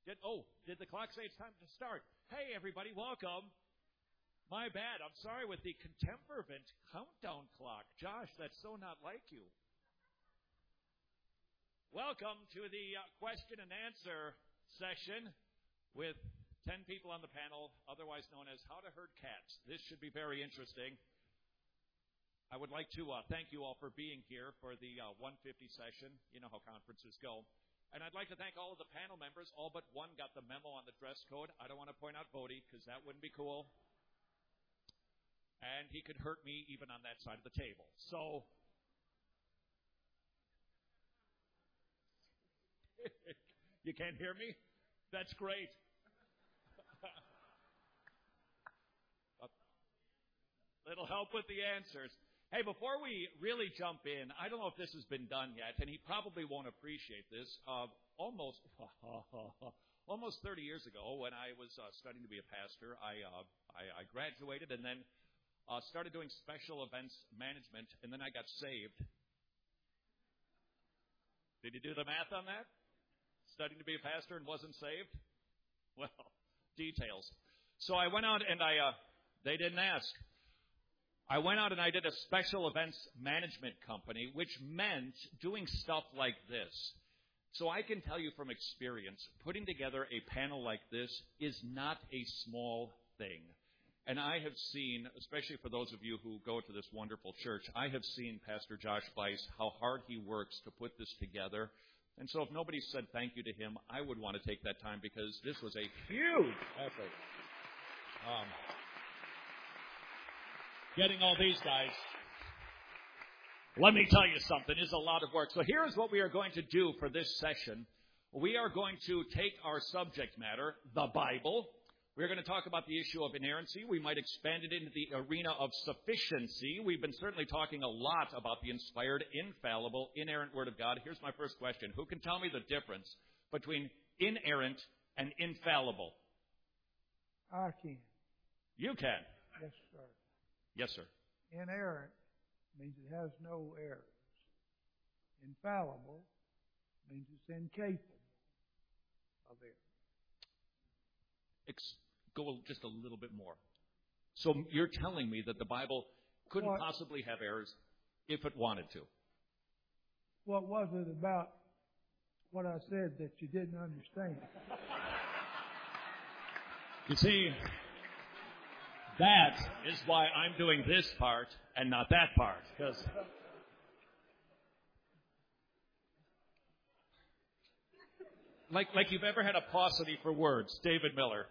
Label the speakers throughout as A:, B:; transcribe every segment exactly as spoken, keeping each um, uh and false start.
A: Did, oh, did the clock say it's time to start? Hey, everybody, welcome. My bad. I'm sorry with the Contemporvent countdown clock. Josh, that's so not like you. Welcome to the uh, question and answer session with ten people on the panel, otherwise known as How to Herd Cats. This should be very interesting. I would like to uh, thank you all for being here for the uh, one fifty session. You know how conferences go. And I'd like to thank all of the panel members. All but one got the memo on the dress code. I don't want to point out Bodie because that wouldn't be cool. And he could hurt me even on that side of the table. So, you can't hear me? That's great. It'll help with the answers. Hey, before we really jump in, I don't know if this has been done yet, and he probably won't appreciate this. Uh, almost, almost thirty years ago, when I was uh, studying to be a pastor, I, uh, I, I graduated and then uh, started doing special events management, and then I got saved. Did you do the math on that? Studying to be a pastor and wasn't saved? Well, details. So I went out and I, uh, they didn't ask. I went out and I did a special events management company, which meant doing stuff like this. So I can tell you from experience, putting together a panel like this is not a small thing. And I have seen, especially for those of you who go to this wonderful church, I have seen Pastor Josh Weiss, how hard he works to put this together. And so if nobody said thank you to him, I would want to take that time because this was a huge effort. Um, Getting all these guys, let me tell you something, is a lot of work. So here is what we are going to do for this session. We are going to take our subject matter, the Bible. We're going to talk about the issue of inerrancy. We might expand it into the arena of sufficiency. We've been certainly talking a lot about the inspired, infallible, inerrant Word of God. Here's my first question. Who can tell me the difference between inerrant and infallible?
B: I can.
A: You can.
B: Yes, sir.
A: Yes, sir.
B: Inerrant means it has no errors. Infallible means it's incapable of error.
A: Ex- go just a little bit more. So you're telling me that the Bible couldn't
B: what,
A: possibly have errors if it wanted to?
B: What was it about what I said that you didn't understand?
A: You see, that is why I'm doing this part and not that part. Because like, like you've ever had a paucity for words, David Miller.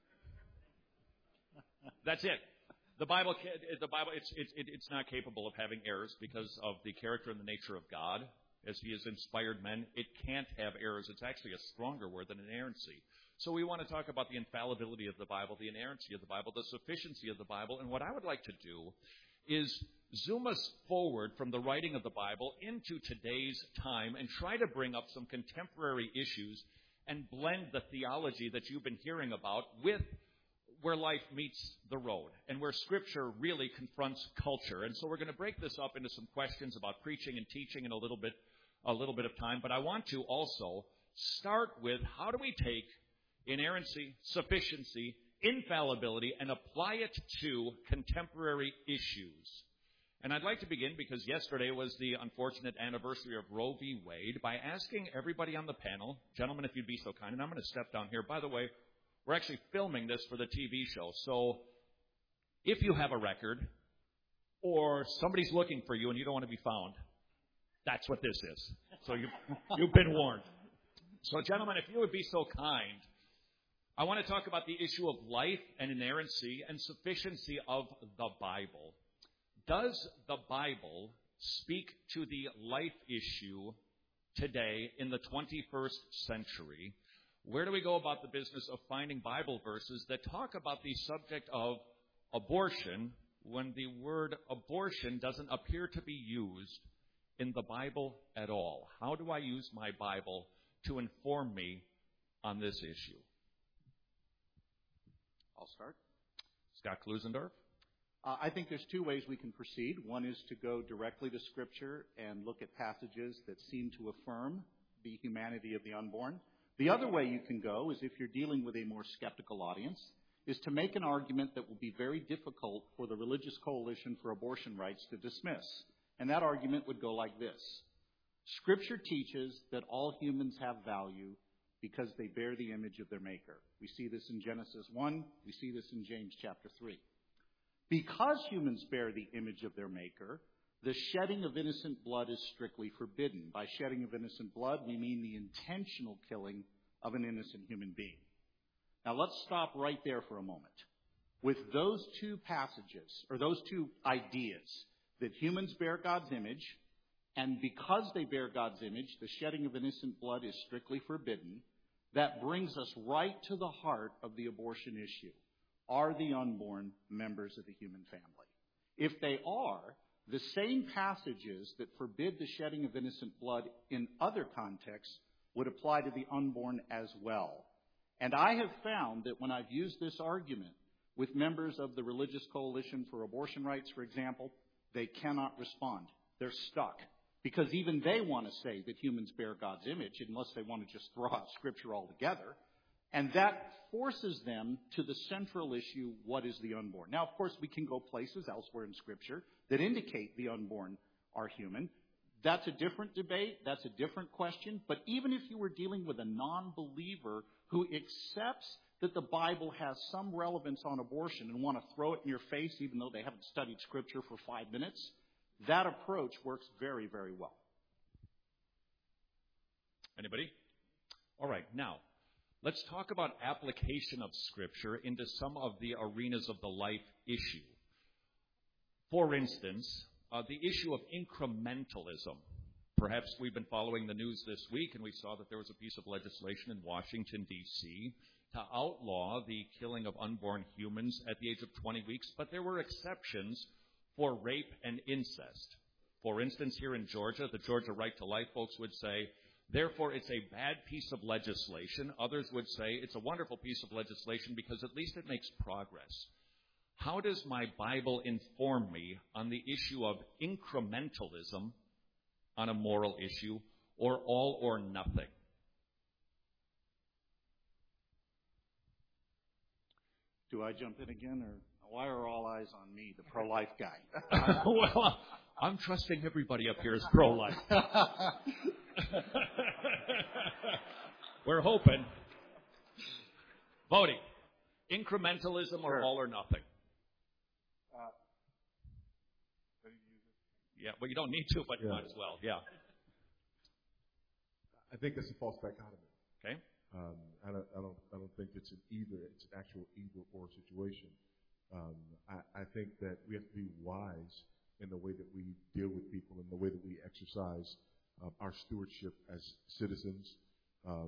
A: That's it. The Bible, the Bible, it's, it's, it's not capable of having errors because of the character and the nature of God. As He has inspired men, it can't have errors. It's actually a stronger word than inerrancy. So we want to talk about the infallibility of the Bible, the inerrancy of the Bible, the sufficiency of the Bible. And what I would like to do is zoom us forward from the writing of the Bible into today's time and try to bring up some contemporary issues and blend the theology that you've been hearing about with where life meets the road and where Scripture really confronts culture. And so we're going to break this up into some questions about preaching and teaching in a little bit, a little bit of time. But I want to also start with how do we take inerrancy, sufficiency, infallibility, and apply it to contemporary issues. And I'd like to begin, because yesterday was the unfortunate anniversary of Roe v. Wade, by asking everybody on the panel, gentlemen, if you'd be so kind, and I'm going to step down here. By the way, we're actually filming this for the T V show, so if you have a record or somebody's looking for you and you don't want to be found, that's what this is. So you, you've been warned. So, gentlemen, if you would be so kind, I want to talk about the issue of life and inerrancy and sufficiency of the Bible. Does the Bible speak to the life issue today in the twenty-first century? Where do we go about the business of finding Bible verses that talk about the subject of abortion when the word abortion doesn't appear to be used in the Bible at all? How do I use my Bible to inform me on this issue?
C: I'll start.
A: Scott Klusendorf.
C: Uh, I think there's two ways we can proceed. One is to go directly to Scripture and look at passages that seem to affirm the humanity of the unborn. The other way you can go is, if you're dealing with a more skeptical audience, is to make an argument that will be very difficult for the Religious Coalition for Abortion Rights to dismiss. And that argument would go like this. Scripture teaches that all humans have value because they bear the image of their Maker. We see this in Genesis one. We see this in James chapter three. Because humans bear the image of their Maker, the shedding of innocent blood is strictly forbidden. By shedding of innocent blood, we mean the intentional killing of an innocent human being. Now let's stop right there for a moment. With those two passages, or those two ideas, that humans bear God's image, and because they bear God's image, the shedding of innocent blood is strictly forbidden, that brings us right to the heart of the abortion issue. Are the unborn members of the human family? If they are, the same passages that forbid the shedding of innocent blood in other contexts would apply to the unborn as well. And I have found that when I've used this argument with members of the Religious Coalition for Abortion Rights, for example, they cannot respond. They're stuck. Because even they want to say that humans bear God's image, unless they want to just throw out Scripture altogether. And that forces them to the central issue, what is the unborn? Now, of course, we can go places elsewhere in Scripture that indicate the unborn are human. That's a different debate. That's a different question. But even if you were dealing with a non-believer who accepts that the Bible has some relevance on abortion and want to throw it in your face even though they haven't studied Scripture for five minutes, that approach works very, very well.
A: Anybody? All right. Now, let's talk about application of Scripture into some of the arenas of the life issue. For instance, uh, the issue of incrementalism. Perhaps we've been following the news this week, and we saw that there was a piece of legislation in Washington, D C to outlaw the killing of unborn humans at the age of twenty weeks, but there were exceptions for rape and incest. For instance, here in Georgia, the Georgia Right to Life folks would say, therefore, it's a bad piece of legislation. Others would say it's a wonderful piece of legislation because at least it makes progress. How does my Bible inform me on the issue of incrementalism on a moral issue, or all or nothing?
C: Do I jump in again, or why are all eyes on me, the pro-life guy?
A: Well, I'm trusting everybody up here is pro-life. We're hoping. Voting. Incrementalism or
C: Sure.
A: all or nothing?
D: Uh,
A: Yeah, well, you don't need to, but you
D: Yeah.
A: might as well. Yeah.
D: I think it's a false dichotomy.
A: Okay.
D: Um, I don't, I don't, I don't think it's an either. It's an actual either or situation. Um, I, I think that we have to be wise in the way that we deal with people, in the way that we exercise uh, our stewardship as citizens, um,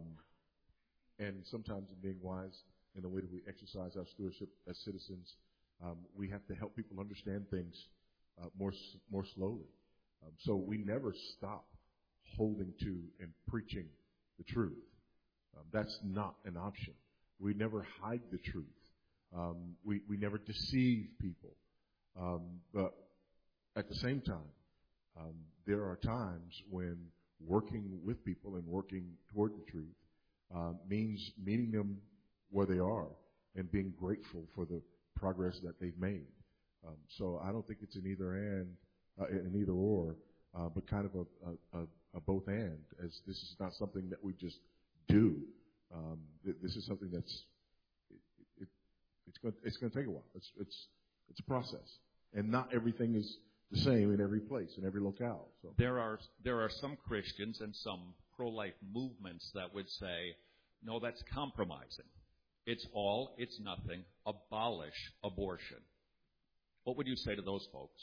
D: and sometimes in being wise in the way that we exercise our stewardship as citizens, um, we have to help people understand things uh, more more slowly. Um, so we never stop holding to and preaching the truth. Um, that's not an option. We never hide the truth. Um, we, we never deceive people. Um, but at the same time, um, there are times when working with people and working toward the truth uh, means meeting them where they are and being grateful for the progress that they've made. Um, so I don't think it's an either and, uh, an either or, uh, but kind of a, a, a both and, as this is not something that we just do. Um, th- this is something that's it, it, it's going it's going to take a while. It's it's it's a process, and not everything is the same in every place, in every locale. So
A: There are there are some Christians and some pro-life movements that would say, no, that's compromising. It's all, it's nothing. Abolish abortion. What would you say to those folks?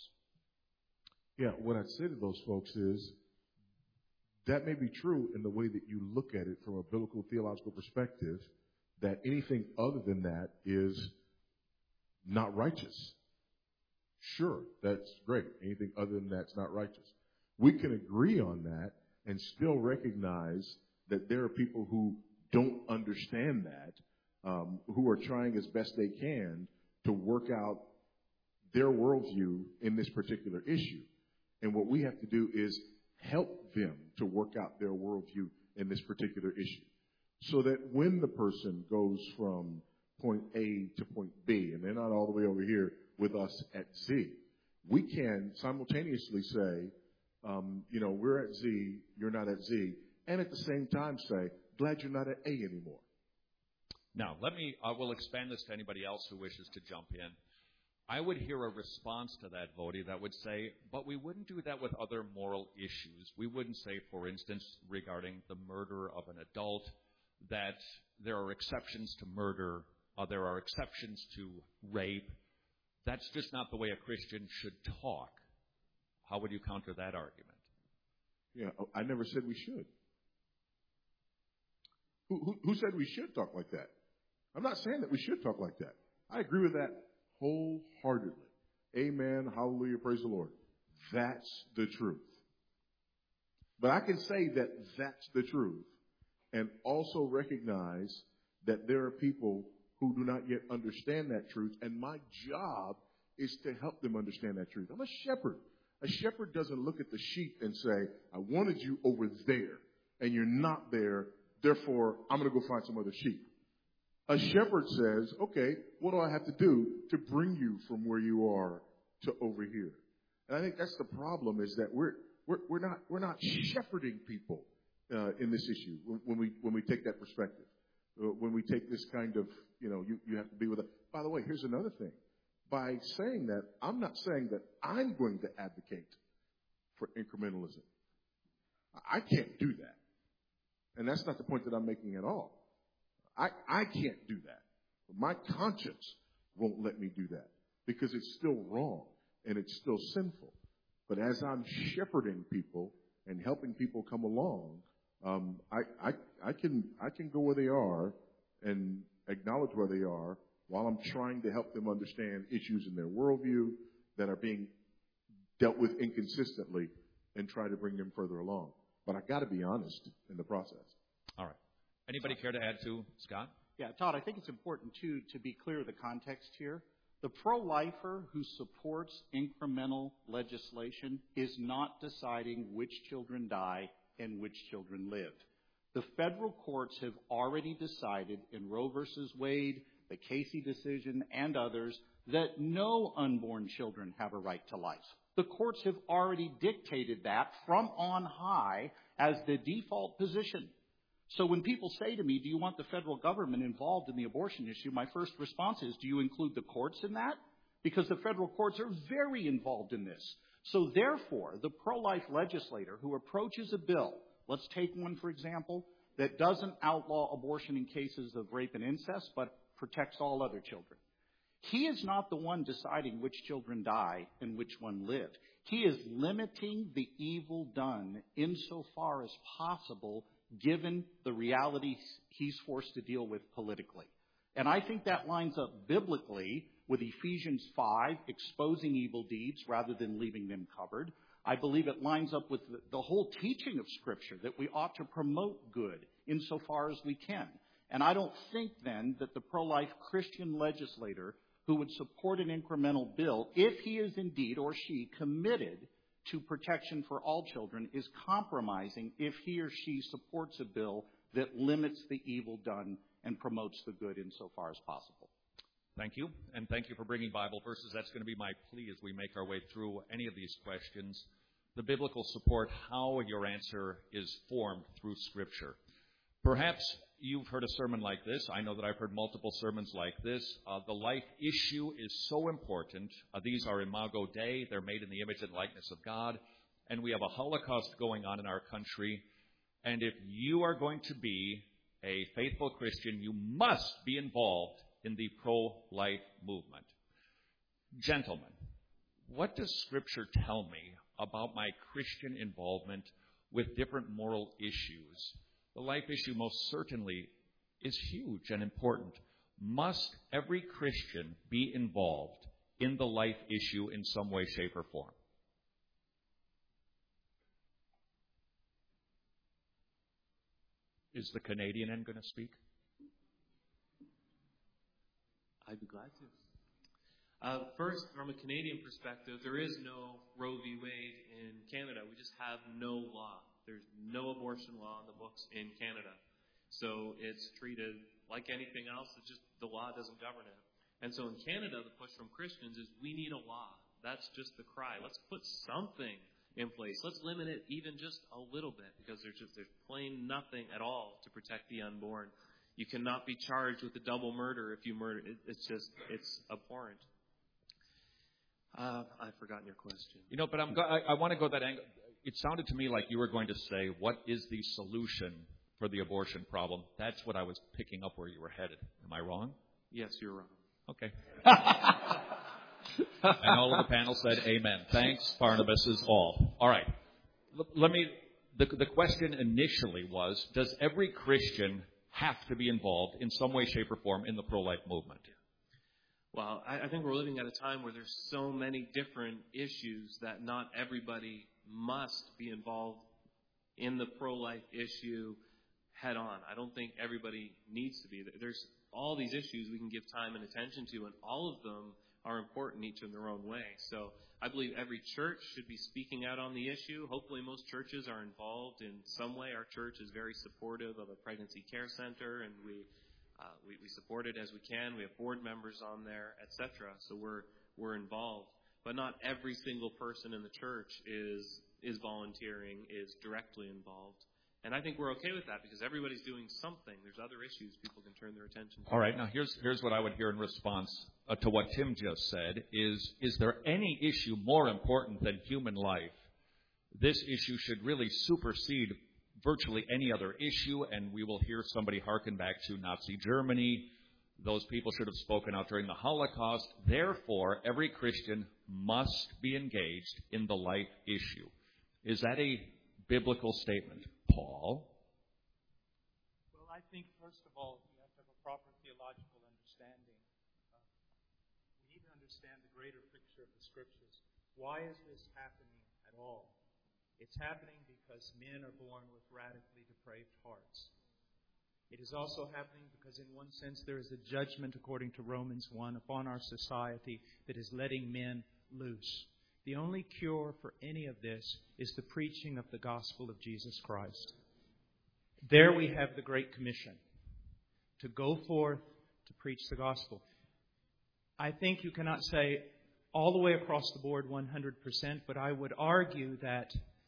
D: yeah, what I'd say to those folks is that may be true in the way that you look at it from a biblical theological perspective, that anything other than that is not righteous. Sure, that's great. Anything other than that's not righteous. We can agree on that and still recognize that there are people who don't understand that, um, who are trying as best they can to work out their worldview in this particular issue. And what we have to do is help them to work out their worldview in this particular issue. so that when the person goes from point A to point B, and they're not all the way over here with us at Z, we can simultaneously say, um, you know, we're at Z, you're not at Z, and at the same time say, glad you're not at A anymore.
A: Now, let me, I will expand this to anybody else who wishes to jump in. I would hear a response to that, Vodi, that would say, but we wouldn't do that with other moral issues. We wouldn't say, for instance, regarding the murder of an adult, that there are exceptions to murder, uh, there are exceptions to rape. That's just not the way a Christian should talk. How would you counter that argument?
D: Yeah, I never said we should. Who, who, who said we should talk like that? I'm not saying that we should talk like that. I agree with that wholeheartedly. Amen. Hallelujah. Praise the Lord. That's the truth. But I can say that that's the truth and also recognize that there are people who do not yet understand that truth, and my job is to help them understand that truth. I'm a shepherd. A shepherd doesn't look at the sheep and say, I wanted you over there, and you're not there, therefore I'm going to go find some other sheep. A shepherd says, okay, what do I have to do to bring you from where you are to over here? And I think that's the problem, is that we're we're, we're not we're not shepherding people uh, in this issue when we when we take that perspective. Uh, when we take this kind of, you know, you, you have to be with a. By the way, here's another thing. By saying that, I'm not saying that I'm going to advocate for incrementalism. I can't do that. And that's not the point that I'm making at all. I, I can't do that. My conscience won't let me do that because it's still wrong and it's still sinful. But as I'm shepherding people and helping people come along, um, I, I, I can I can go where they are and acknowledge where they are while I'm trying to help them understand issues in their worldview that are being dealt with inconsistently and try to bring them further along. But I got to be honest in the process.
A: All right. Anybody care to add to Scott?
C: Yeah, Todd, I think it's important, too, to be clear of the context here. The pro-lifer who supports incremental legislation is not deciding which children die and which children live. The federal courts have already decided in Roe versus Wade, the Casey decision, and others, that no unborn children have a right to life. The courts have already dictated that from on high as the default position. So when people say to me, do you want the federal government involved in the abortion issue, my first response is, do you include the courts in that? Because the federal courts are very involved in this. So therefore, the pro-life legislator who approaches a bill, let's take one, for example, that doesn't outlaw abortion in cases of rape and incest, but protects all other children. He is not the one deciding which children die and which one live. He is limiting the evil done insofar as possible, given the realities he's forced to deal with politically. And I think that lines up biblically with Ephesians five, exposing evil deeds rather than leaving them covered. I believe it lines up with the, the whole teaching of Scripture that we ought to promote good insofar as we can. And I don't think then that the pro-life Christian legislator who would support an incremental bill, if he is indeed or she committed to protection for all children, is compromising if he or she supports a bill that limits the evil done and promotes the good insofar as possible.
A: Thank you, and thank you for bringing Bible verses. That's going to be my plea as we make our way through any of these questions. The biblical support, how your answer is formed through Scripture. Perhaps you've heard a sermon like this. I know that I've heard multiple sermons like this. Uh, the life issue is so important. Uh, these are Imago Dei. They're made in the image and likeness of God. And we have a Holocaust going on in our country. And if you are going to be a faithful Christian, you must be involved in the pro-life movement. Gentlemen, what does Scripture tell me about my Christian involvement with different moral issues? The life issue most certainly is huge and important. Must every Christian be involved in the life issue in some way, shape, or form? Is the Canadian end going to speak?
E: I'd be glad to. Uh, first, from a Canadian perspective, there is no Roe v. Wade in Canada. We just have no law. There's no abortion law in the books in Canada. So it's treated like anything else. It's just the law doesn't govern it. And so in Canada, the push from Christians is we need a law. That's just the cry. Let's put something in place. Let's limit it even just a little bit, because there's just there's plain nothing at all to protect the unborn. You cannot be charged with a double murder if you murder. It, it's just it's abhorrent. Uh, I've forgotten your question.
A: You know, but I'm go- I, I want to go that angle. It sounded to me like you were going to say, "What is the solution for the abortion problem?" That's what I was picking up where you were headed. Am I wrong?
E: Yes, you're wrong.
A: Okay. And all of the panel said amen. Thanks, Barnabas is all. All right. L- let me, the, the question initially was, does every Christian have to be involved in some way, shape, or form in the pro-life movement?
E: Well, I, I think we're living at a time where there's so many different issues that not everybody must be involved in the pro-life issue head on. I don't think everybody needs to be. There's all these issues we can give time and attention to, and all of them are important, each in their own way. So I believe every church should be speaking out on the issue. Hopefully most churches are involved in some way. Our church is very supportive of a pregnancy care center, and we uh, we, we support it as we can. We have board members on there, et cetera. So we're we're involved. But not every single person in the church is is volunteering, is directly involved. And I think we're okay with that because everybody's doing something. There's other issues people can turn their attention to.
A: All right. Now, here's here's what I would hear in response uh, to what Tim just said is, is there any issue more important than human life? This issue should really supersede virtually any other issue, and we will hear somebody hearken back to Nazi Germany. Those people should have spoken out during the Holocaust. Therefore, every Christian must be engaged in the life issue. Is that a biblical statement? Paul?
F: Well, I think, first of all, you have to have a proper theological understanding. Uh, we need to understand the greater picture of the Scriptures. Why is this happening at all? It's happening because men are born with radically depraved hearts. It is also happening because, in one sense, there is a judgment, according to Romans one, upon our society that is letting men loose. The only cure for any of this is the preaching of the gospel of Jesus Christ. There we have the Great Commission, to go forth to preach the gospel. I think you cannot say all the way across the board one hundred percent, but I would argue that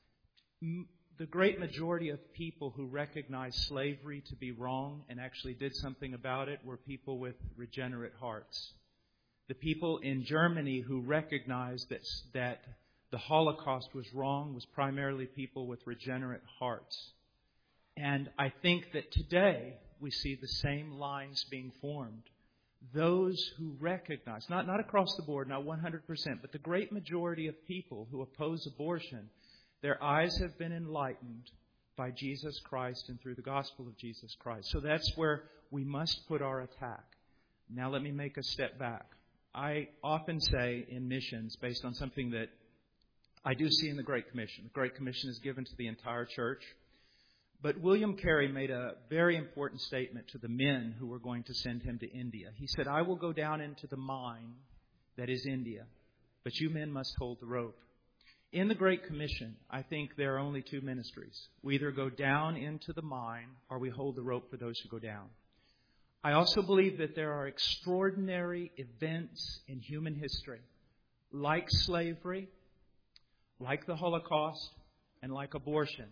F: m- the great majority of people who recognized slavery to be wrong and actually did something about it were people with regenerate hearts. The people in Germany who recognized that, that the Holocaust was wrong was primarily people with regenerate hearts. And I think that today we see the same lines being formed. Those who recognize, not, not across the board, not one hundred percent, but the great majority of people who oppose abortion, their eyes have been enlightened by Jesus Christ and through the gospel of Jesus Christ. So that's where we must put our attack. Now let me make a step back. I often say in missions, based on something that I do see in the Great Commission. The Great Commission is given to the entire church. But William Carey made a very important statement to the men who were going to send him to India. He said, "I will go down into the mine that is India, but you men must hold the rope." In the Great Commission, I think there are only two ministries. We either go down into the mine or we hold the rope for those who go down. I also believe that there are extraordinary events in human history, like slavery, like the Holocaust, and like abortion,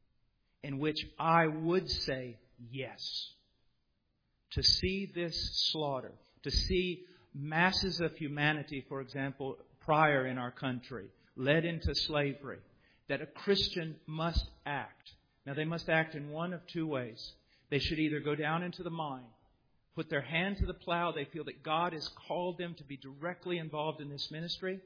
F: in which I would say yes. To see this slaughter, to see masses of humanity, for example, prior in our country, led into slavery, that a Christian must act. Now, they must act in one of two ways. They should either go down into the mine, put their hand to the plow, they feel that God has called them to be directly involved in this ministry,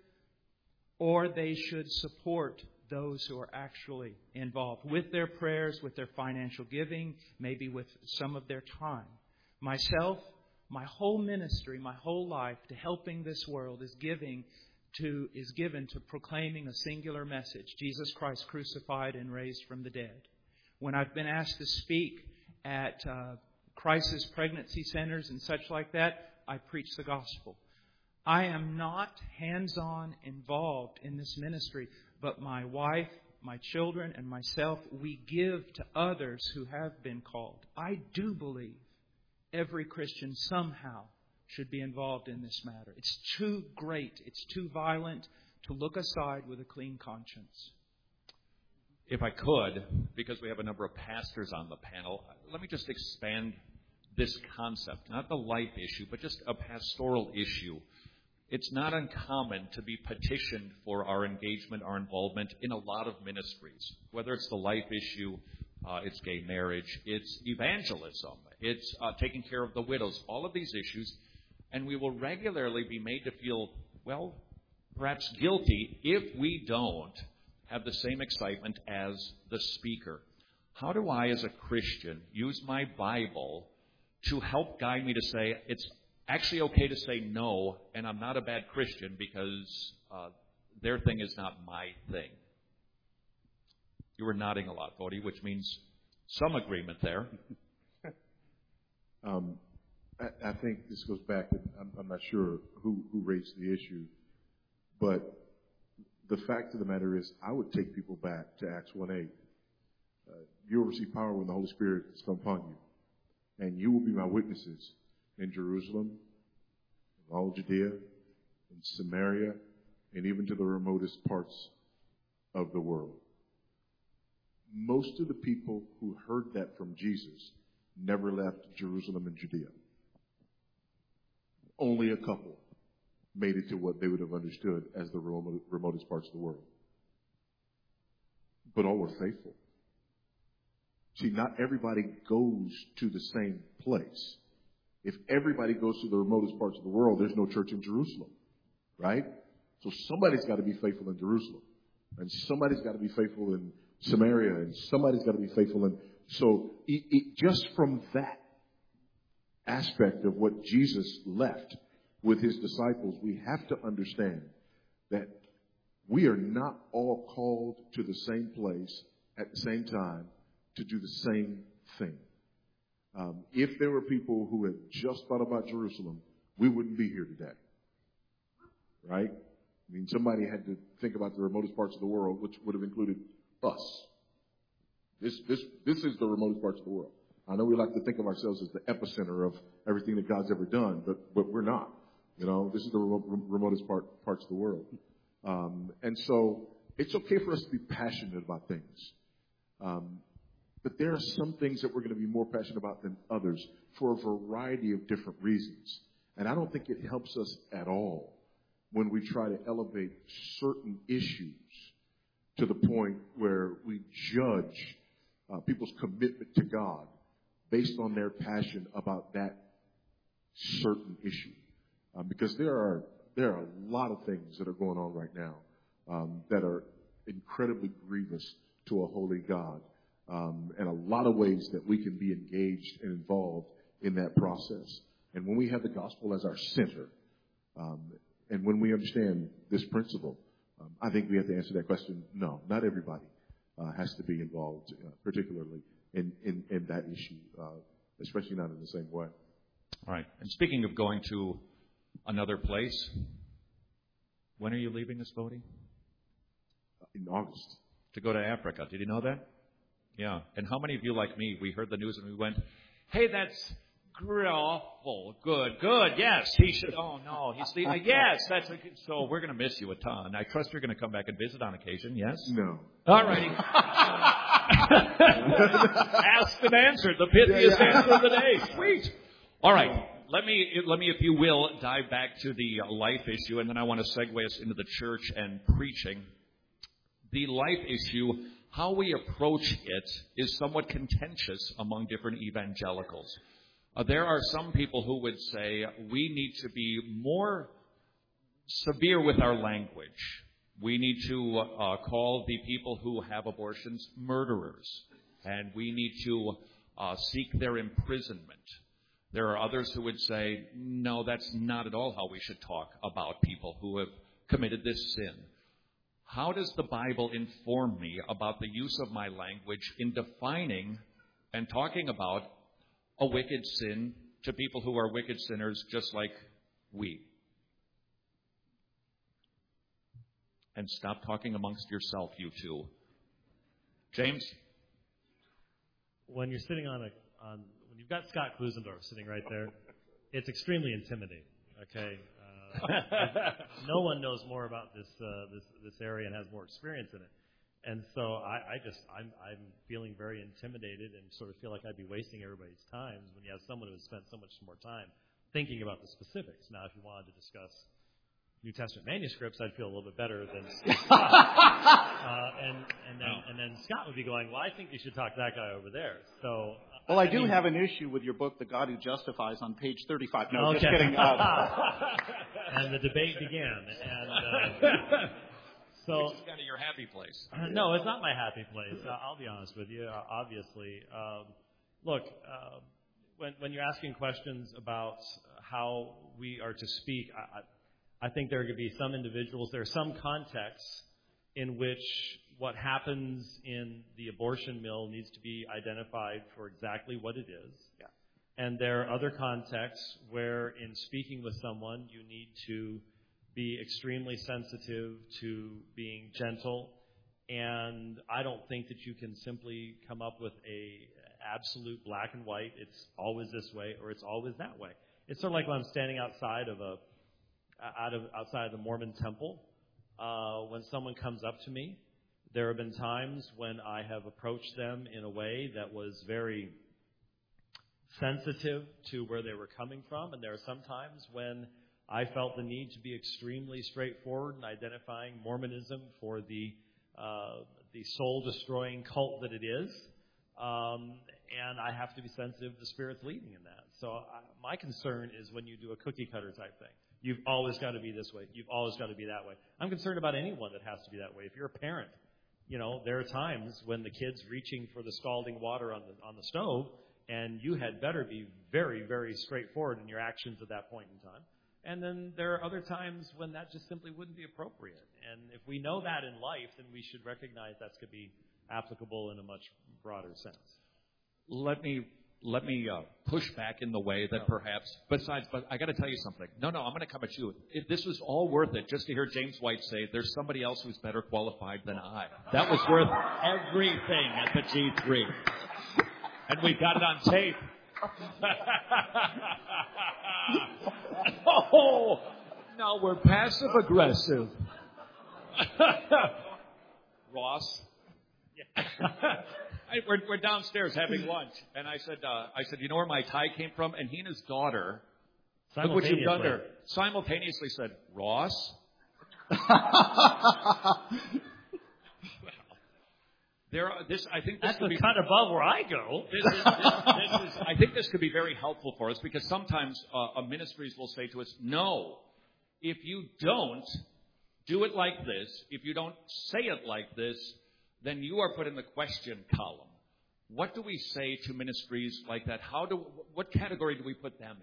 F: or they should support those who are actually involved with their prayers, with their financial giving, maybe with some of their time. Myself, my whole ministry, my whole life to helping this world is giving to is given to proclaiming a singular message: Jesus Christ crucified and raised from the dead. When I've been asked to speak at uh, crisis pregnancy centers and such like that, I preach the gospel. I am not hands-on involved in this ministry, but my wife my children and myself, we give to others who have been called. I do believe every Christian somehow should be involved in this matter. It's too great, it's too violent to look aside with a clean conscience.
A: If I could, because we have a number of pastors on the panel, let me just expand this concept, not the life issue, but just a pastoral issue. It's not uncommon to be petitioned for our engagement, our involvement in a lot of ministries, whether it's the life issue, uh, it's gay marriage, it's evangelism, it's uh, taking care of the widows, all of these issues, and we will regularly be made to feel, well, perhaps guilty if we don't have the same excitement as the speaker. How do I, as a Christian, use my Bible to help guide me to say it's actually okay to say no, and I'm not a bad Christian because uh, their thing is not my thing? You were nodding a lot, Bodie, which means some agreement there.
D: um, I, I think this goes back, and I'm, I'm not sure who, who raised the issue, but the fact of the matter is I would take people back to Acts one eight. Uh, you will receive power when the Holy Spirit has come upon you, and you will be my witnesses in Jerusalem, in all Judea, in Samaria, and even to the remotest parts of the world. Most of the people who heard that from Jesus never left Jerusalem and Judea. Only a couple made it to what they would have understood as the remotest parts of the world. But all were faithful. See, not everybody goes to the same place. If everybody goes to the remotest parts of the world, there's no church in Jerusalem, right? So somebody's got to be faithful in Jerusalem, and somebody's got to be faithful in Samaria, and somebody's got to be faithful in... So it, it, just from that aspect of what Jesus left with his disciples, we have to understand that we are not all called to the same place at the same time to do the same thing. Um, if there were people who had just thought about Jerusalem, we wouldn't be here today. Right? I mean, somebody had to think about the remotest parts of the world, which would have included us. This, this, this is the remotest parts of the world. I know we like to think of ourselves as the epicenter of everything that God's ever done, but, but we're not. You know, this is the remote, remotest part, parts of the world. Um, and so it's okay for us to be passionate about things. Um, but there are some things that we're going to be more passionate about than others for a variety of different reasons. And I don't think it helps us at all when we try to elevate certain issues to the point where we judge uh, people's commitment to God based on their passion about that certain issue. Um, because there are there are a lot of things that are going on right now um, that are incredibly grievous to a holy God, um, and a lot of ways that we can be engaged and involved in that process. And when we have the gospel as our center, um, and when we understand this principle, um, I think we have to answer that question. No, not everybody uh, has to be involved, uh, particularly in, in, in that issue, uh, especially not in the same way.
A: All right. And speaking of going to another place, when are you leaving us, Bodie?
D: In August.
A: To go to Africa. Did you know that? Yeah. And how many of you, like me, we heard the news and we went, hey, that's awful. Good, good. Yes, he should. Oh, no, he's leaving. Yes, that's a good. So we're going to miss you a ton. I trust you're going to come back and visit on occasion, yes?
D: No.
A: All righty. Asked and answered. The pithiest yeah, yeah. answer of the day. Sweet. All right. Let me, let me, if you will, dive back to the life issue, and then I want to segue us into the church and preaching. The life issue, how we approach it, is somewhat contentious among different evangelicals. Uh, there are some people who would say we need to be more severe with our language. We need to uh, call the people who have abortions murderers, and we need to uh, seek their imprisonment. There are others who would say, no, that's not at all how we should talk about people who have committed this sin. How does the Bible inform me about the use of my language in defining and talking about a wicked sin to people who are wicked sinners just like we? And stop talking amongst yourself, you two. James?
G: When you're sitting on a, on, when you've got Scott Klusendorf sitting right there, it's extremely intimidating. Okay, uh, no one knows more about this uh, this this area and has more experience in it, and so I, I just I'm I'm feeling very intimidated and sort of feel like I'd be wasting everybody's time when you have someone who has spent so much more time thinking about the specifics. Now, if you wanted to discuss New Testament manuscripts, I'd feel a little bit better than Scott. uh, and and then and then Scott would be going, well, I think you should talk to that guy over there. So.
C: Well, I,
G: I
C: do
G: mean,
C: have an issue with your book, The God Who Justifies, on page thirty-five. No,
G: okay.
C: just kidding. Uh,
G: and the debate began. And uh, so,
A: Which is kind of your happy place.
G: No, it's not my happy place. Uh, I'll be honest with you. Uh, obviously, um, look, uh, when when you're asking questions about how we are to speak, I, I think there are going to be some individuals. There are some contexts in which what happens in the abortion mill needs to be identified for exactly what it is.
C: Yeah.
G: And there are other contexts where in speaking with someone, you need to be extremely sensitive to being gentle. And I don't think that you can simply come up with a absolute black and white, it's always this way or it's always that way. It's sort of like when I'm standing outside of a out of outside of the Mormon temple. Uh, when someone comes up to me, there have been times when I have approached them in a way that was very sensitive to where they were coming from, and there are some times when I felt the need to be extremely straightforward in identifying Mormonism for the uh, the soul-destroying cult that it is, um, and I have to be sensitive to the Spirit's leading in that. So I, my concern is when you do a cookie-cutter type thing. You've always got to be this way. You've always got to be that way. I'm concerned about anyone that has to be that way. If you're a parent, you know, there are times when the kid's reaching for the scalding water on the on the stove, and you had better be very, very straightforward in your actions at that point in time. And then there are other times when that just simply wouldn't be appropriate. And if we know that in life, then we should recognize that's going to be applicable in a much broader sense.
A: Let me let me uh, push back in the way that perhaps, besides, but I got to tell you something. No, no, I'm going to come at you. If this was all worth it just to hear James White say, there's somebody else who's better qualified than I. That was worth everything at the G three. And we got it on tape. Oh, now we're passive aggressive. Ross. I, we're, we're downstairs having lunch, and I said, uh, I said, you know where my tie came from? And he and his daughter, look what you've done there, simultaneously said, Ross. There, are, this I think this
G: that's
A: could be
G: kind of above where I go.
A: This is, this, this is, I think this could be very helpful for us because sometimes uh, ministries will say to us, "No, if you don't do it like this, if you don't say it like this, then you are put in the question column." What do we say to ministries like that? How do what category do we put them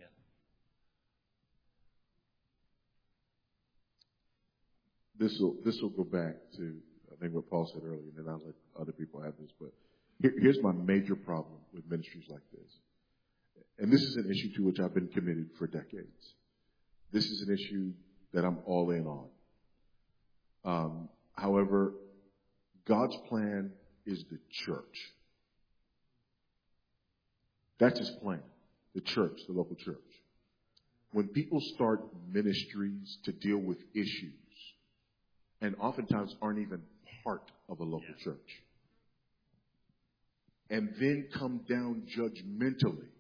A: in?
D: This will this will go back to I think what Paul said earlier, and then I'll let other people have this. But here, here's my major problem with ministries like this. And this is an issue to which I've been committed for decades. This is an issue that I'm all in on. Um, however, God's plan is the church. That's his plan, the church, the local church. When people start ministries to deal with issues, and oftentimes aren't even part of a local yeah. church, and then come down judgmentally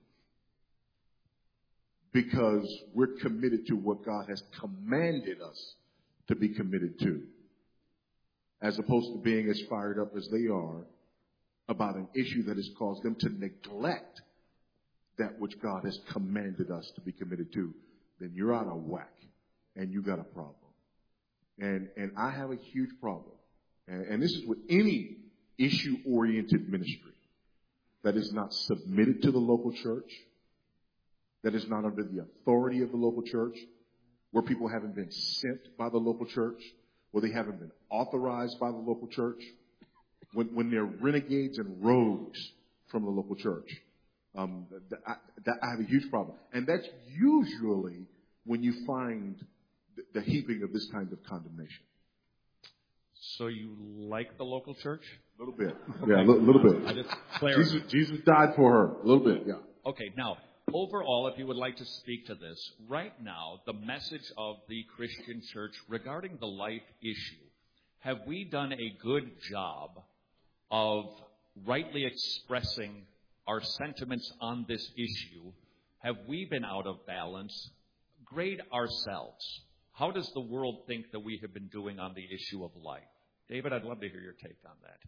D: because we're committed to what God has commanded us to be committed to, as opposed to being as fired up as they are about an issue that has caused them to neglect that which God has commanded us to be committed to, then you're out of whack and you got a problem. And and I have a huge problem. And, and this is with any issue-oriented ministry that is not submitted to the local church, that is not under the authority of the local church, where people haven't been sent by the local church, where they haven't been authorized by the local church, when, when they're renegades and rogues from the local church. Um, that, I, that I have a huge problem. And that's usually when you find the, the heaping of this kind of condemnation.
A: So you like the local church?
D: A little bit. Yeah, a little, little bit.
A: I just clarify.
D: Jesus, Jesus died for her. A little bit, yeah.
A: Okay, now, overall, if you would like to speak to this, right now, the message of the Christian church regarding the life issue, have we done a good job of rightly expressing our sentiments on this issue? Have we been out of balance? Grade ourselves. How does the world think that we have been doing on the issue of life? David, I'd love to hear your take on that.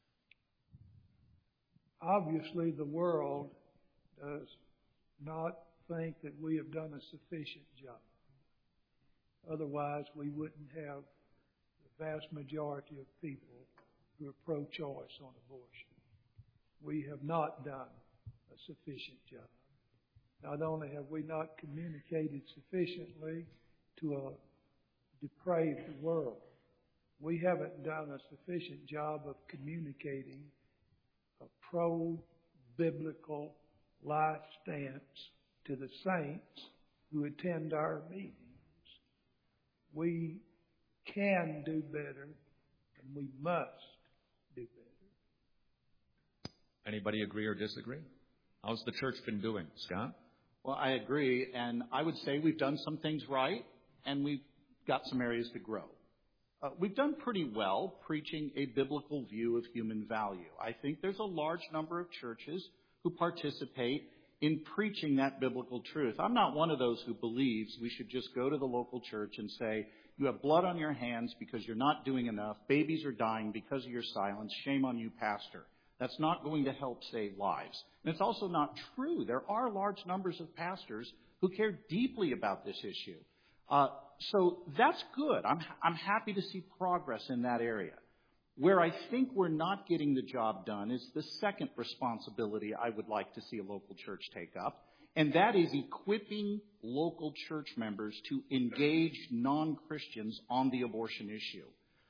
B: Obviously, the world does not think that we have done a sufficient job. Otherwise, we wouldn't have the vast majority of people who are pro-choice on abortion. We have not done a sufficient job. Not only have we not communicated sufficiently to a depraved world, we haven't done a sufficient job of communicating a pro-biblical life stance to the saints who attend our meetings. We can do better, and we must do better.
A: Anybody agree or disagree? How's the church been doing, Scott?
C: Well, I agree, and I would say we've done some things right, and we've got some areas to grow. Uh, we've done pretty well preaching a biblical view of human value. I think there's a large number of churches who participate in preaching that biblical truth. I'm not one of those who believes we should just go to the local church and say, you have blood on your hands because you're not doing enough. Babies are dying because of your silence. Shame on you, pastor. That's not going to help save lives. And it's also not true. There are large numbers of pastors who care deeply about this issue. Uh, so that's good. I'm, I'm happy to see progress in that area. Where I think we're not getting the job done is the second responsibility I would like to see a local church take up, and that is equipping local church members to engage non-Christians on the abortion issue.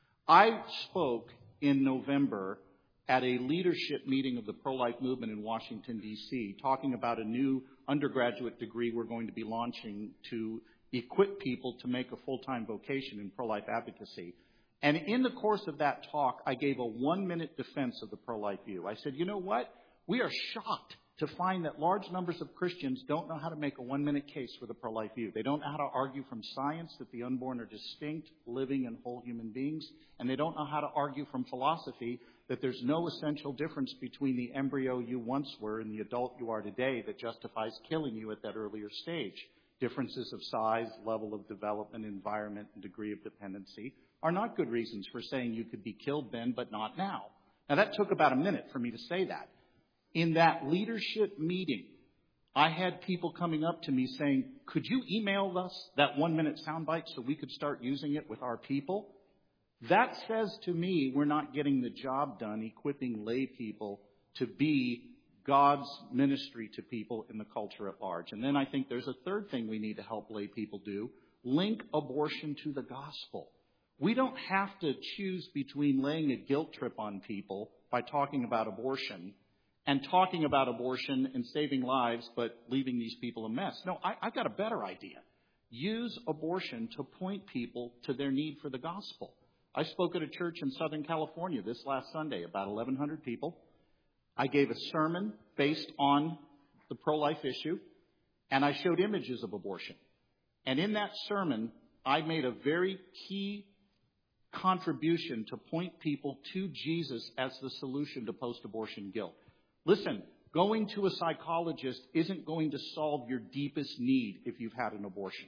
C: I spoke in November at a leadership meeting of the pro-life movement in Washington, D C, talking about a new undergraduate degree we're going to be launching to equip people to make a full-time vocation in pro-life advocacy. And in the course of that talk, I gave a one-minute defense of the pro-life view. I said, you know what? We are shocked to find that large numbers of Christians don't know how to make a one-minute case for the pro-life view. They don't know how to argue from science that the unborn are distinct, living, and whole human beings. And they don't know how to argue from philosophy that there's no essential difference between the embryo you once were and the adult you are today that justifies killing you at that earlier stage. Differences of size, level of development, environment, and degree of dependency are not good reasons for saying you could be killed then, but not now. Now, that took about a minute for me to say that. In that leadership meeting, I had people coming up to me saying, could you email us that one-minute soundbite so we could start using it with our people? That says to me we're not getting the job done equipping lay people to be God's ministry to people in the culture at large. And then I think there's a third thing we need to help lay people do. Link abortion to the gospel. We don't have to choose between laying a guilt trip on people by talking about abortion and talking about abortion and saving lives, but leaving these people a mess. No, I, I've got a better idea. Use abortion to point people to their need for the gospel. I spoke at a church in Southern California this last Sunday, about eleven hundred people. I gave a sermon based on the pro-life issue, and I showed images of abortion. And in that sermon, I made a very key contribution to point people to Jesus as the solution to post-abortion guilt. Listen, going to a psychologist isn't going to solve your deepest need if you've had an abortion.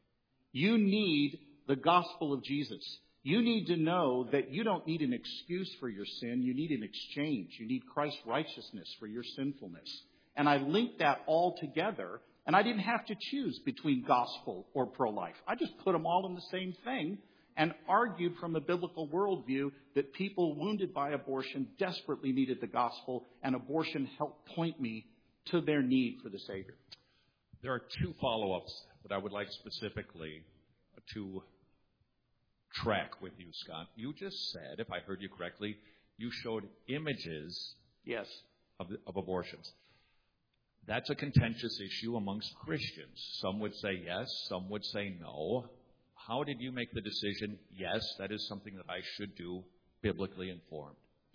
C: You need the gospel of Jesus. You need to know that you don't need an excuse for your sin. You need an exchange. You need Christ's righteousness for your sinfulness. And I linked that all together, and I didn't have to choose between gospel or pro-life. I just put them all in the same thing and argued from a biblical worldview that people wounded by abortion desperately needed the gospel, and abortion helped point me to their need for the Savior.
A: There are two follow-ups that I would like specifically to track with you, Scott. You just said, if I heard you correctly, you showed images
C: yes.
A: of, of abortions. That's a contentious issue amongst Christians. Some would say yes, some would say no. How did you make the decision, yes, that is something that I should do, biblically informed?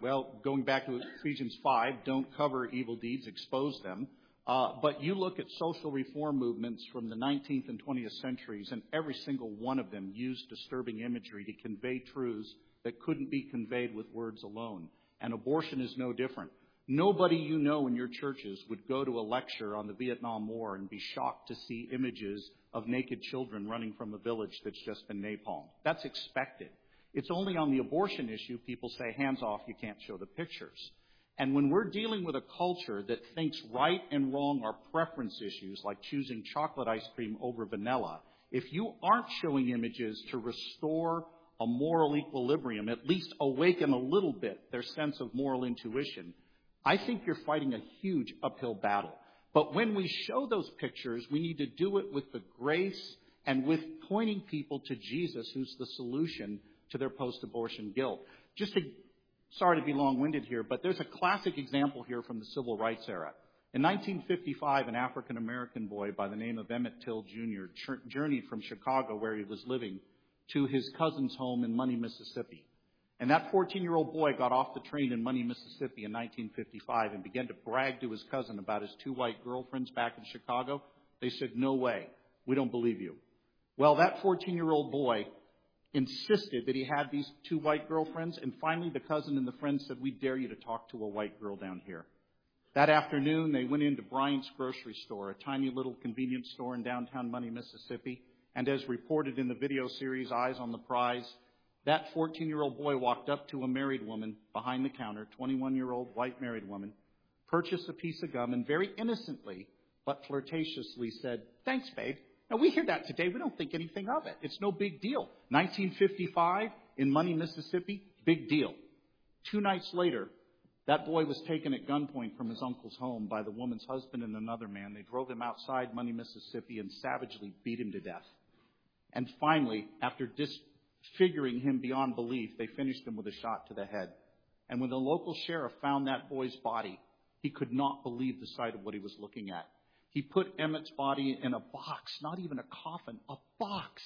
C: Well, going back to Ephesians five, don't cover evil deeds, expose them. Uh, but you look at social reform movements from the nineteenth and twentieth centuries, and every single one of them used disturbing imagery to convey truths that couldn't be conveyed with words alone. And abortion is no different. Nobody you know in your churches would go to a lecture on the Vietnam War and be shocked to see images of naked children running from a village that's just been napalmed. That's expected. It's only on the abortion issue people say, hands off, you can't show the pictures. And when we're dealing with a culture that thinks right and wrong are preference issues, like choosing chocolate ice cream over vanilla, if you aren't showing images to restore a moral equilibrium, at least awaken a little bit their sense of moral intuition, I think you're fighting a huge uphill battle. But when we show those pictures, we need to do it with the grace and with pointing people to Jesus, who's the solution to their post-abortion guilt. Just to, sorry to be long-winded here, but there's a classic example here from the civil rights era. In nineteen fifty-five, an African-American boy by the name of Emmett Till Junior journeyed from Chicago, where he was living, to his cousin's home in Money, Mississippi. And that fourteen-year-old boy got off the train in Money, Mississippi in nineteen fifty-five and began to brag to his cousin about his two white girlfriends back in Chicago. They said, no way, we don't believe you. Well, that fourteen-year-old boy insisted that he had these two white girlfriends, and finally the cousin and the friend said, we dare you to talk to a white girl down here. That afternoon, they went into Bryant's grocery store, a tiny little convenience store in downtown Money, Mississippi, and as reported in the video series Eyes on the Prize, that fourteen-year-old boy walked up to a married woman behind the counter, twenty-one-year-old white married woman, purchased a piece of gum, and very innocently but flirtatiously said, thanks, babe. Now, we hear that today. We don't think anything of it. It's no big deal. nineteen fifty-five in Money, Mississippi, big deal. Two nights later, that boy was taken at gunpoint from his uncle's home by the woman's husband and another man. They drove him outside Money, Mississippi, and savagely beat him to death. And finally, after disfiguring him beyond belief, they finished him with a shot to the head. And when the local sheriff found that boy's body, he could not believe the sight of what he was looking at. He put Emmett's body in a box, not even a coffin, a box,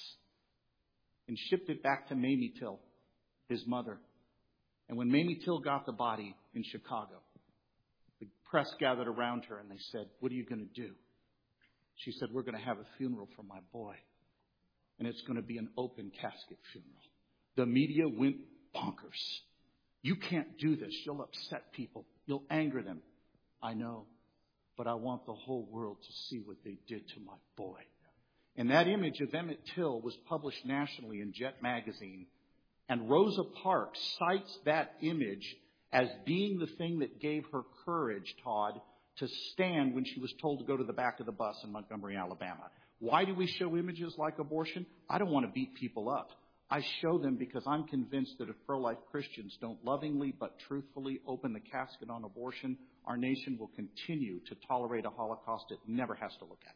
C: and shipped it back to Mamie Till, his mother. And when Mamie Till got the body in Chicago, the press gathered around her and they said, what are you going to do? She said, we're going to have a funeral for my boy. And it's going to be an open casket funeral. The media went bonkers. You can't do this. You'll upset people. You'll anger them. I know. But I want the whole world to see what they did to my boy. And that image of Emmett Till was published nationally in Jet magazine. And Rosa Parks cites that image as being the thing that gave her courage, Todd, to stand when she was told to go to the back of the bus in Montgomery, Alabama. Why do we show images like abortion? I don't want to beat people up. I show them because I'm convinced that if pro-life Christians don't lovingly but truthfully open the casket on abortion, our nation will continue to tolerate a Holocaust it never has to look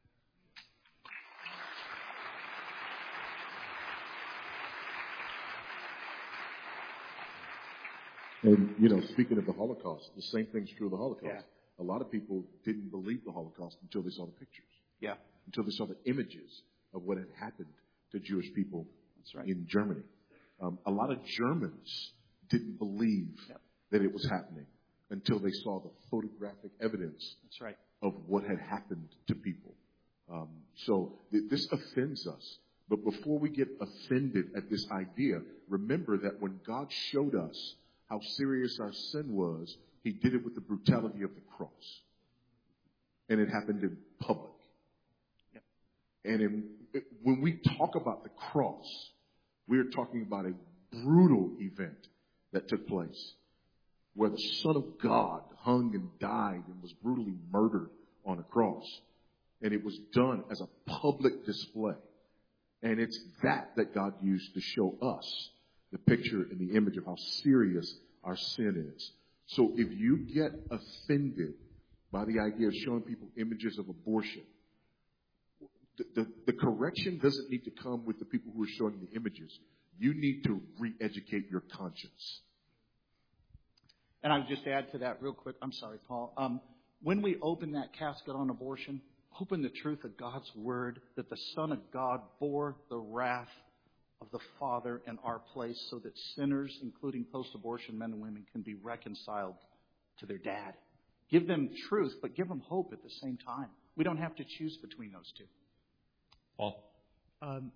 D: at. And, you know, speaking of the Holocaust, the same thing's true of the Holocaust.
C: Yeah.
D: A lot of people didn't believe the Holocaust until they saw the pictures.
C: Yeah.
D: Until they saw the images of what had happened to Jewish people
C: That's right.
D: in Germany. Um, a lot of Germans didn't believe
C: Yep.
D: that it was happening until they saw the photographic evidence
C: That's right.
D: of what had happened to people. Um, so th- this offends us. But before we get offended at this idea, remember that when God showed us how serious our sin was, he did it with the brutality of the cross. And it happened in public.
C: Yep.
D: And in, when we talk about the cross, we are talking about a brutal event that took place where the Son of God hung and died and was brutally murdered on a cross. And it was done as a public display. And it's that that God used to show us the picture and the image of how serious our sin is. So if you get offended by the idea of showing people images of abortion, the, the, the correction doesn't need to come with the people who are showing the images. You need to re-educate your conscience.
C: And I would just add to that real quick. I'm sorry, Paul. Um, when we open that casket on abortion, open the truth of God's word that the Son of God bore the wrath of the Father in our place so that sinners, including post-abortion men and women, can be reconciled to their dad. Give them truth, but give them hope at the same time. We don't have to choose between those two.
A: Paul?
F: Um,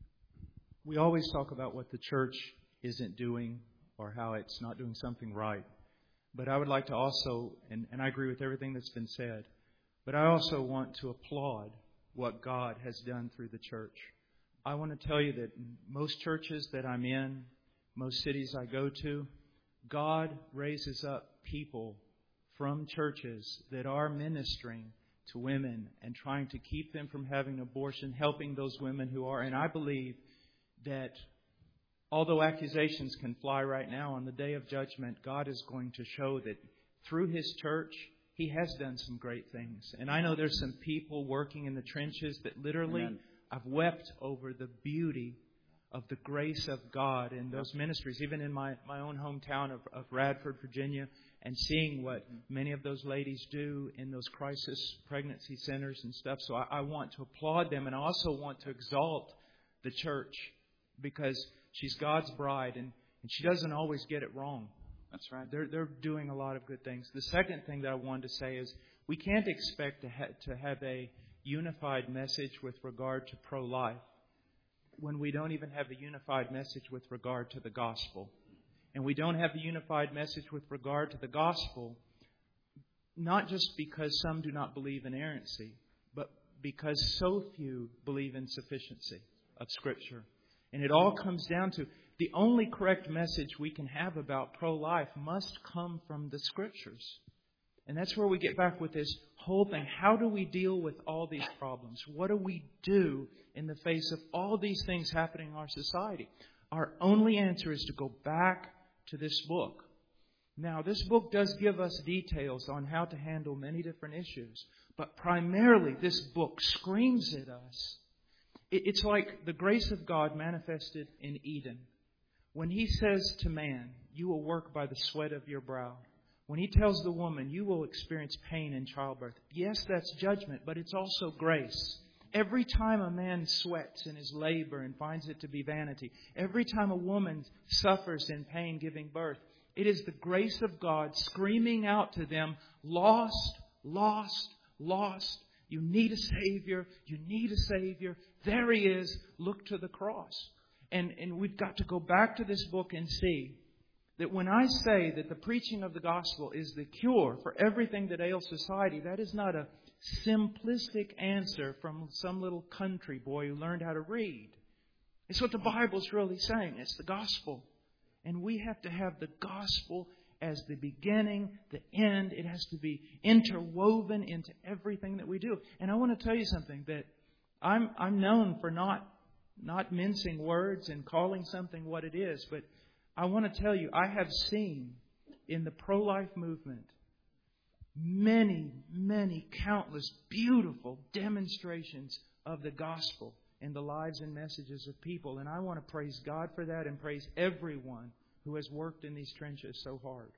F: we always talk about what the church isn't doing or how it's not doing something right. But I would like to also, and, and I agree with everything that's been said, but I also want to applaud what God has done through the church. I want to tell you that most churches that I'm in, most cities I go to, God raises up people from churches that are ministering to women and trying to keep them from having abortion, helping those women who are. And I believe that although accusations can fly right now, on the day of judgment, God is going to show that through His church, He has done some great things. And I know there's some people working in the trenches that literally, Amen. I've wept over the beauty of the grace of God in those ministries, even in my, my own hometown of, of Radford, Virginia, and seeing what many of those ladies do in those crisis pregnancy centers and stuff. So I, I want to applaud them, and I also want to exalt the church because she's God's bride, and, and she doesn't always get it wrong.
C: That's right.
F: They're, they're doing a lot of good things. The second thing that I wanted to say is we can't expect to, ha- to have a unified message with regard to pro-life when we don't even have a unified message with regard to the gospel. And we don't have a unified message with regard to the gospel, not just because some do not believe in inerrancy, but because so few believe in sufficiency of Scripture. And it all comes down to the only correct message we can have about pro-life must come from the Scriptures. And that's where we get back with this whole thing. How do we deal with all these problems? What do we do in the face of all these things happening in our society? Our only answer is to go back to this book. Now, this book does give us details on how to handle many different issues. But primarily, this book screams at us. It's like the grace of God manifested in Eden. When He says to man, you will work by the sweat of your brow. When He tells the woman, you will experience pain in childbirth. Yes, that's judgment, but it's also grace. Every time a man sweats in his labor and finds it to be vanity, every time a woman suffers in pain giving birth, it is the grace of God screaming out to them, lost, lost, lost. You need a Savior. You need a Savior. There He is. Look to the cross. And, and we've got to go back to this book and see that when I say that the preaching of the gospel is the cure for everything that ails society, that is not a simplistic answer from some little country boy who learned how to read. It's what the Bible's really saying. It's the gospel. And we have to have the gospel as the beginning, the end. It has to be interwoven into everything that we do. And I want to tell you something, that I'm I'm known for not not mincing words and calling something what it is. But I want to tell you, I have seen in the pro-life movement many, many, countless beautiful demonstrations of the gospel in the lives and messages of people. And I want to praise God for that and praise everyone who has worked in these trenches so hard.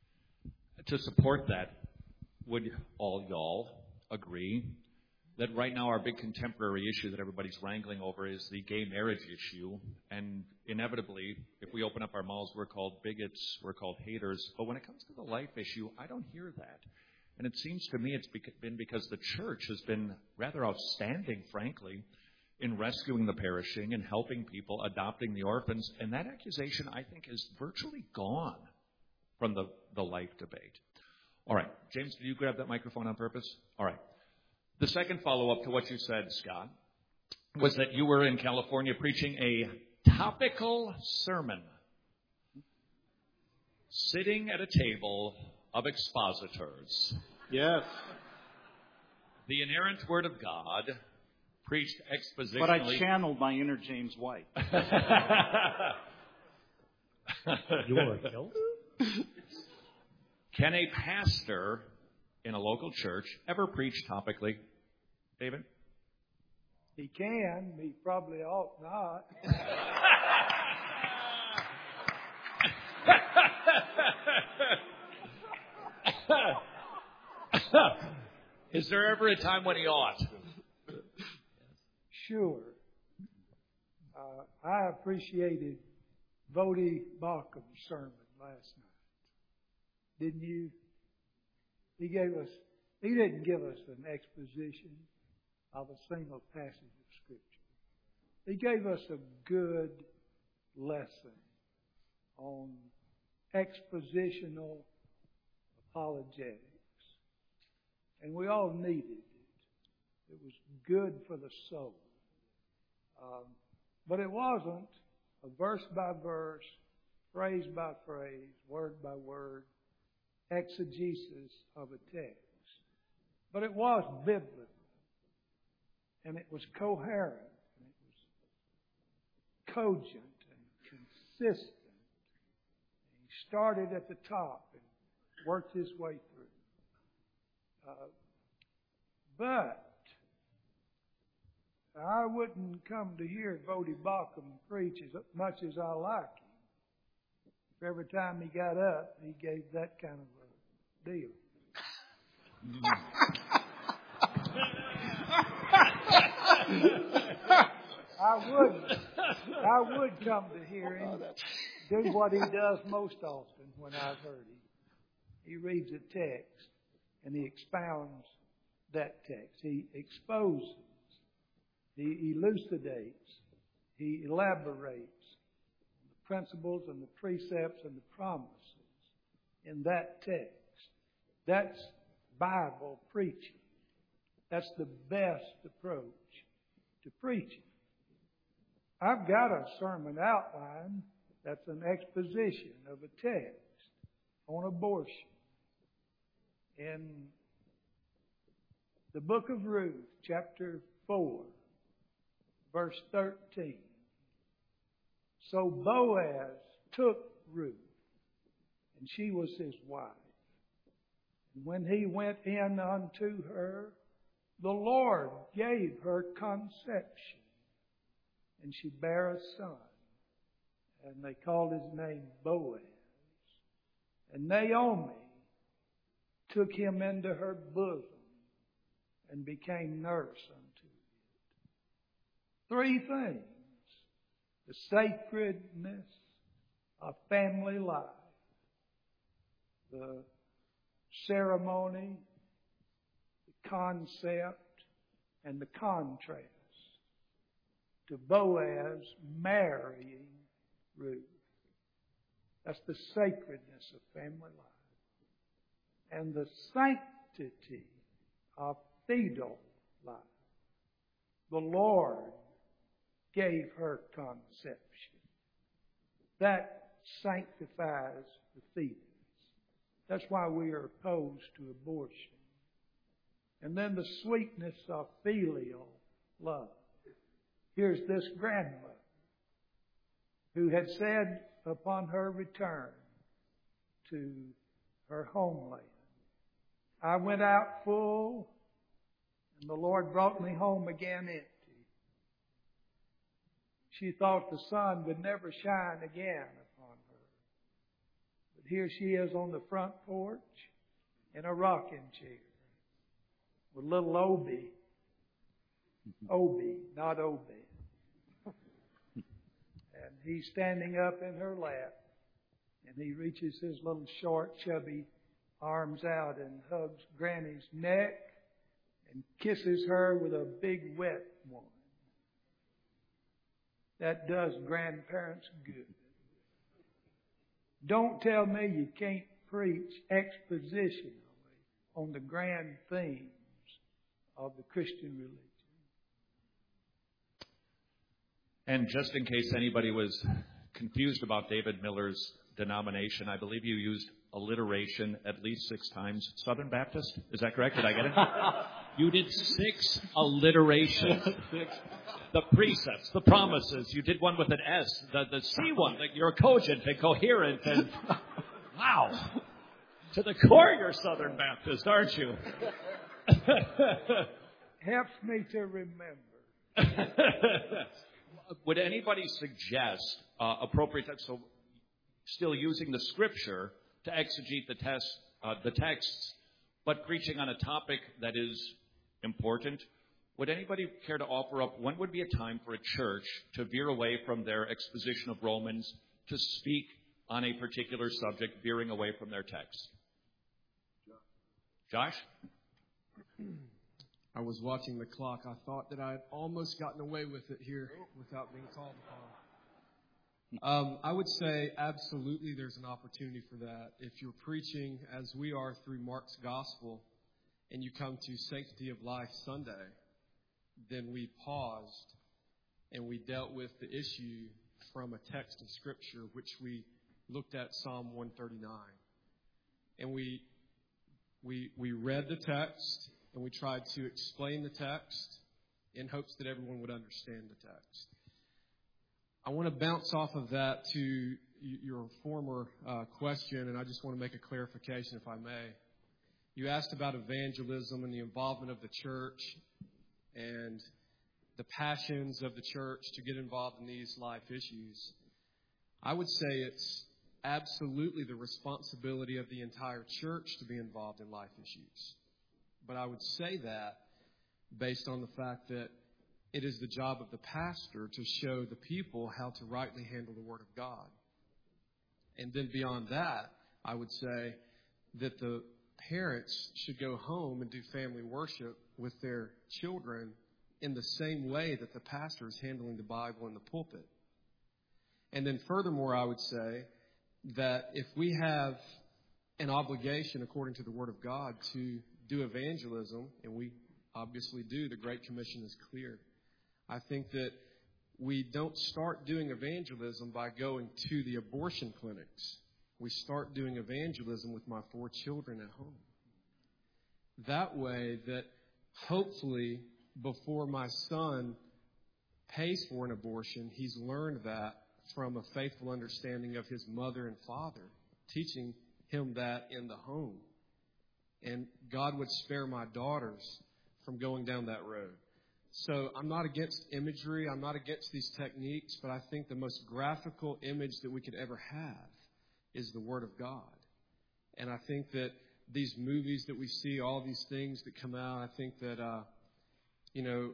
A: To support that, would all y'all agree that right now our big contemporary issue that everybody's wrangling over is the gay marriage issue? And inevitably, if we open up our mouths, we're called bigots, we're called haters. But when it comes to the life issue, I don't hear that. And it seems to me it's been because the church has been rather outstanding, frankly, in rescuing the perishing and helping people, adopting the orphans. And that accusation, I think, is virtually gone from the, the life debate. All right. James, did you grab that microphone on purpose? All right. The second follow-up to what you said, Scott, was that you were in California preaching a topical sermon, sitting at a table of expositors.
C: Yes.
A: The inerrant Word of God, preached expositionally.
C: But I channeled my inner James White.
G: You are killed?
A: Can a pastor in a local church ever preach topically? David?
B: He can. He probably ought not.
A: Is there ever a time when he ought?
B: Sure. Uh, I appreciated Voddie Baucham's sermon last night. Didn't you? He gave us, he didn't give us an exposition of a single passage of Scripture. He gave us a good lesson on expositional apologetics. And we all needed it. It was good for the soul. Um, but it wasn't a verse by verse, phrase by phrase, word by word exegesis of a text. But it was biblical. And it was coherent. And it was cogent and consistent. And he started at the top and worked his way through. Uh, but I wouldn't come to hear Voddie Baucham preach as much as I like him if every time he got up he gave that kind of a deal. I would, I would come to hear him do what he does most often when I've heard him. He reads a text and he expounds that text. He exposes, he elucidates, he elaborates the principles and the precepts and the promises in that text. That's Bible preaching. That's the best approach to preaching. I've got a sermon outline that's an exposition of a text on abortion. In the book of Ruth, chapter four, verse thirteen. So Boaz took Ruth, and she was his wife. And when he went in unto her, the Lord gave her conception, and she bare a son, and they called his name Boaz. And Naomi took him into her bosom and became nurse unto it. Three things: the sacredness of family life, the ceremony, the concept, and the contrast to Boaz marrying Ruth. That's the sacredness of family life. And the sanctity of filial life. The Lord gave her conception. That sanctifies the fetus. That's why we are opposed to abortion. And then the sweetness of filial love. Here's this grandmother who had said upon her return to her homeland, I went out full, and the Lord brought me home again empty. She thought the sun would never shine again upon her. But here she is on the front porch in a rocking chair with little Obie. Obie, not Obed. And he's standing up in her lap, and he reaches his little short, chubby arms out and hugs Granny's neck and kisses her with a big wet one. That does grandparents good. Don't tell me you can't preach expositionally on the grand themes of the Christian religion.
A: And just in case anybody was confused about David Miller's denomination, I believe you used alliteration at least six times. Southern Baptist? Is that correct? Did I get it? You did six alliterations. The precepts, the promises. You did one with an S. The, the C one, like you're cogent and coherent. And wow. To the core, you're Southern Baptist, aren't you?
B: Helps me to remember.
A: Would anybody suggest uh, appropriate text, so still using the Scripture to exegete the, test, uh, the texts, but preaching on a topic that is important? Would anybody care to offer up when would be a time for a church to veer away from their exposition of Romans to speak on a particular subject, veering away from their text? Josh?
H: I was watching the clock. I thought that I had almost gotten away with it here without being called upon. Um, I would say absolutely there's an opportunity for that. If you're preaching, as we are through Mark's Gospel, and you come to Sanctity of Life Sunday, then we paused and we dealt with the issue from a text of Scripture, which we looked at Psalm one thirty-nine. And we we we read the text, and we tried to explain the text in hopes that everyone would understand the text. I want to bounce off of that to your former uh, question, and I just want to make a clarification, if I may. You asked about evangelism and the involvement of the church and the passions of the church to get involved in these life issues. I would say it's absolutely the responsibility of the entire church to be involved in life issues. But I would say that based on the fact that it is the job of the pastor to show the people how to rightly handle the Word of God. And then beyond that, I would say that the parents should go home and do family worship with their children in the same way that the pastor is handling the Bible in the pulpit. And then furthermore, I would say that if we have an obligation, according to the Word of God, to do evangelism, and we obviously do, the Great Commission is clear. I think that we don't start doing evangelism by going to the abortion clinics. We start doing evangelism with my four children at home. That way that hopefully before my son pays for an abortion, he's learned that from a faithful understanding of his mother and father, teaching him that in the home. And God would spare my daughters from going down that road. So I'm not against imagery. I'm not against these techniques, but I think the most graphical image that we could ever have is the Word of God. And I think that these movies that we see, all these things that come out, I think that, uh, you know,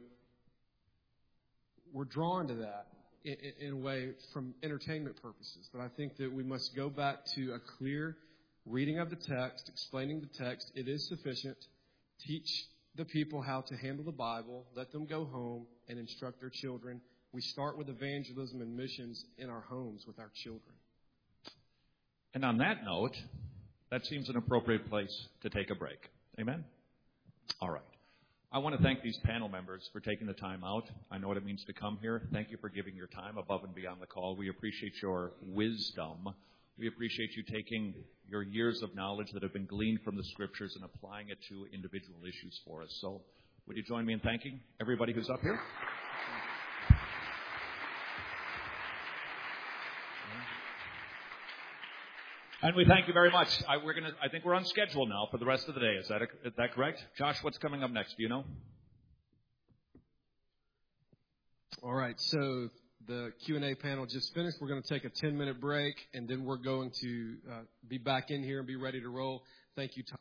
H: we're drawn to that in, in a way from entertainment purposes. But I think that we must go back to a clear reading of the text, explaining the text. It is sufficient. Teach the people how to handle the Bible. Let them go home and instruct their children. We start with evangelism and missions in our homes with our children.
A: And on that note, that seems an appropriate place to take a break. Amen? All right. I want to thank these panel members for taking the time out. I know what it means to come here. Thank you for giving your time above and beyond the call. We appreciate your wisdom. We appreciate you taking your years of knowledge that have been gleaned from the Scriptures and applying it to individual issues for us. So would you join me in thanking everybody who's up here? And we thank you very much. I, we're gonna, I think we're on schedule now for the rest of the day. Is that, a, is that correct? Josh, what's coming up next? Do you know?
H: All right. So the Q and A panel just finished. We're going to take a ten-minute break, and then we're going to uh, be back in here and be ready to roll. Thank you, Tom.